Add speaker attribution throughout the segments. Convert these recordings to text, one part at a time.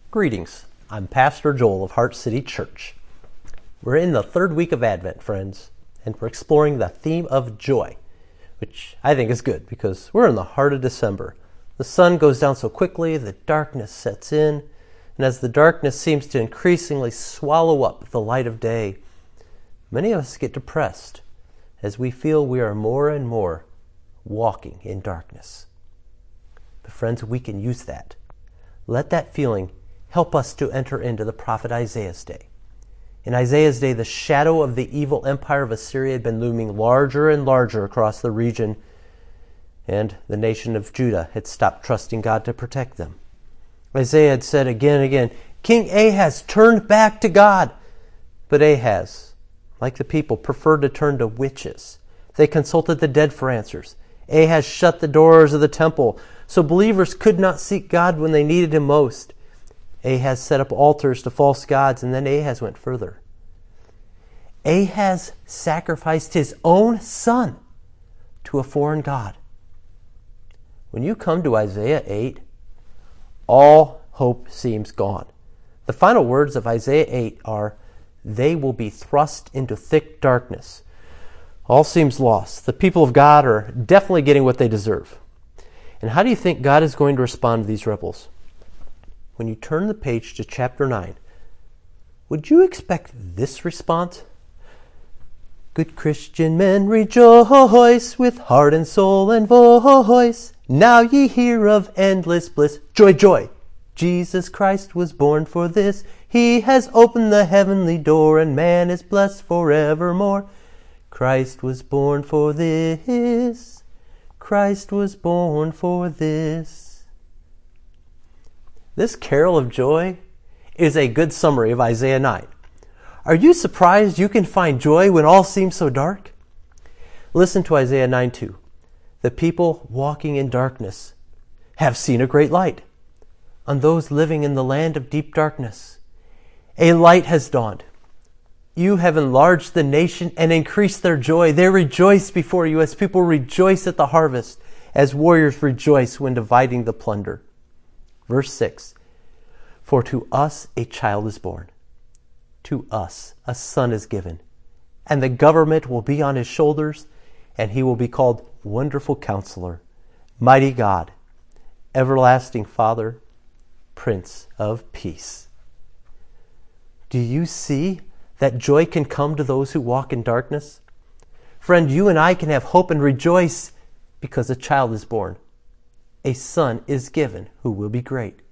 Speaker 1: Greetings, I'm Pastor Joel of Heart City Church. We're in the third week of Advent, friends, and we're exploring the theme of joy, which I think is good because we're in the heart of December. The sun goes down so quickly, the darkness sets in, and as the darkness seems to increasingly swallow up the light of day, many of us get depressed as we feel we are more and more walking in darkness. But friends, we can use that. Let that feeling help us to enter into the prophet Isaiah's day. In Isaiah's day, the shadow of the evil empire of Assyria had been looming larger and larger across the region, and the nation of Judah had stopped trusting God to protect them. Isaiah had said again and again, King Ahaz turned back to God. But Ahaz, like the people, preferred to turn to witches. They consulted the dead for answers. Ahaz shut the doors of the temple, so believers could not seek God when they needed Him most. Ahaz set up altars to false gods, and then Ahaz went further. Ahaz sacrificed his own son to a foreign god. When you come to Isaiah 8, all hope seems gone. The final words of Isaiah 8 are, "They will be thrust into thick darkness." All seems lost. The people of God are definitely getting what they deserve. And how do you think God is going to respond to these rebels? When you turn the page to chapter 9, would you expect this response? Good Christian men, rejoice with heart and soul and voice. Now ye hear of endless bliss. Joy, joy! Jesus Christ was born for this. He has opened the heavenly door, and man is blessed forevermore. Christ was born for this. Christ was born for this. This carol of joy is a good summary of Isaiah 9. Are you surprised you can find joy when all seems so dark? Listen to Isaiah 9:2. The people walking in darkness have seen a great light. On those living in the land of deep darkness, a light has dawned. You have enlarged the nation and increased their joy. They rejoice before you as people rejoice at the harvest, as warriors rejoice when dividing the plunder. Verse 6, for to us a child is born, to us a son is given, and the government will be on his shoulders, and he will be called Wonderful Counselor, Mighty God, Everlasting Father, Prince of Peace. Do you see that joy can come to those who walk in darkness? Friend, you and I can have hope and rejoice because a child is born. A son is given who will be great.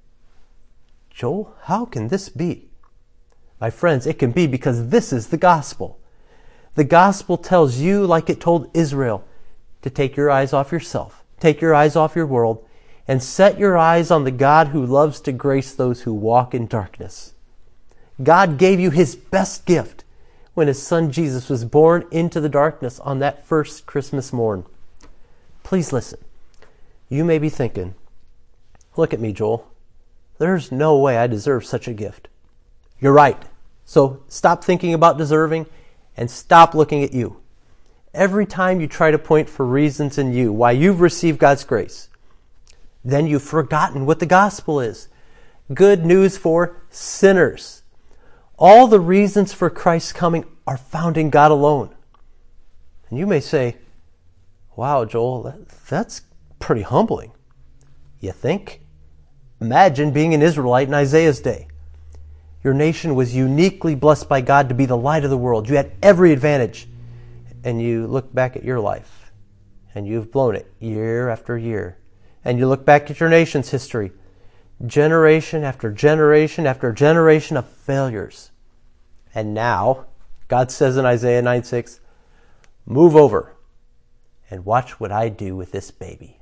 Speaker 1: Joel, how can this be? My friends, it can be because this is the gospel. The gospel tells you, like it told Israel, to take your eyes off yourself, take your eyes off your world, and set your eyes on the God who loves to grace those who walk in darkness. God gave you His best gift when His Son Jesus was born into the darkness on that first Christmas morn. Please listen. You may be thinking, look at me, Joel. There's no way I deserve such a gift. You're right. So stop thinking about deserving and stop looking at you. Every time you try to point for reasons in you why you've received God's grace, then you've forgotten what the gospel is. Good news for sinners. All the reasons for Christ's coming are found in God alone. And you may say, wow, Joel, that's pretty humbling. You think? Imagine being an Israelite in Isaiah's day. Your nation was uniquely blessed by God to be the light of the world. You had every advantage. And you look back at your life, and you've blown it year after year. And you look back at your nation's history, generation after generation after generation of failures. And now, God says in Isaiah 9:6, move over and watch what I do with this baby.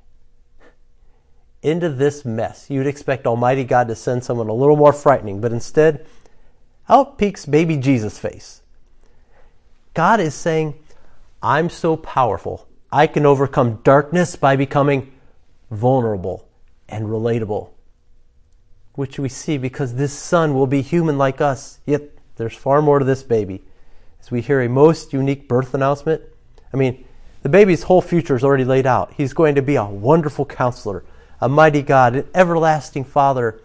Speaker 1: Into this mess, you'd expect Almighty God to send someone a little more frightening, but instead, out peeks baby Jesus' face. God is saying, I'm so powerful, I can overcome darkness by becoming vulnerable and relatable, which we see because this son will be human like us. Yet there's far more to this baby. As we hear a most unique birth announcement, the baby's whole future is already laid out. He's going to be a wonderful counselor, a mighty God, an everlasting Father,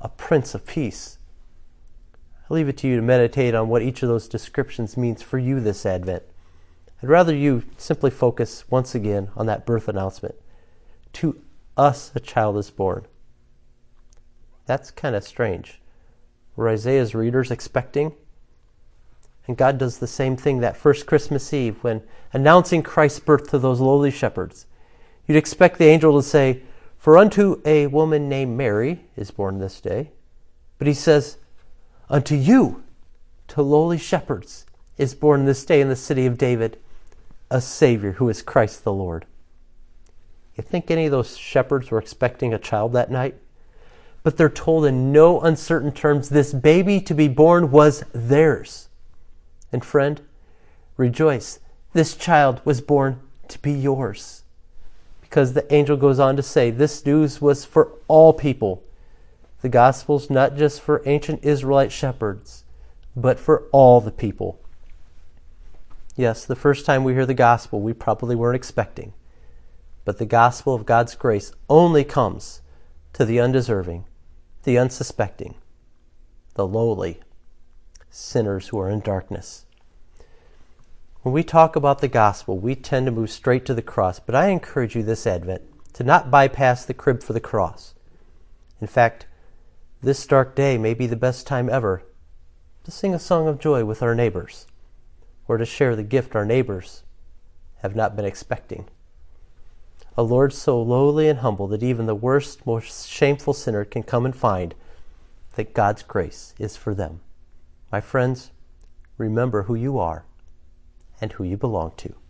Speaker 1: a Prince of Peace. I leave it to you to meditate on what each of those descriptions means for you this Advent. I'd rather you simply focus once again on that birth announcement. To us a child is born. That's kind of strange. Were Isaiah's readers expecting? And God does the same thing that first Christmas Eve when announcing Christ's birth to those lowly shepherds. You'd expect the angel to say, "For unto a woman named Mary is born this day." But he says, "Unto you, to lowly shepherds, is born this day in the city of David a Savior who is Christ the Lord." You think any of those shepherds were expecting a child that night? But they're told in no uncertain terms this baby to be born was theirs. And friend, rejoice. This child was born to be yours. Because the angel goes on to say this news was for all people. The gospel's not just for ancient Israelite shepherds, but for all the people. Yes, the first time we hear the gospel, we probably weren't expecting. But the gospel of God's grace only comes to the undeserving, the unsuspecting, the lowly, sinners who are in darkness. When we talk about the gospel, we tend to move straight to the cross, but I encourage you this Advent to not bypass the crib for the cross. In fact, this dark day may be the best time ever to sing a song of joy with our neighbors, or to share the gift our neighbors have not been expecting. A Lord so lowly and humble that even the worst, most shameful sinner can come and find that God's grace is for them. My friends, remember who you are and who you belong to.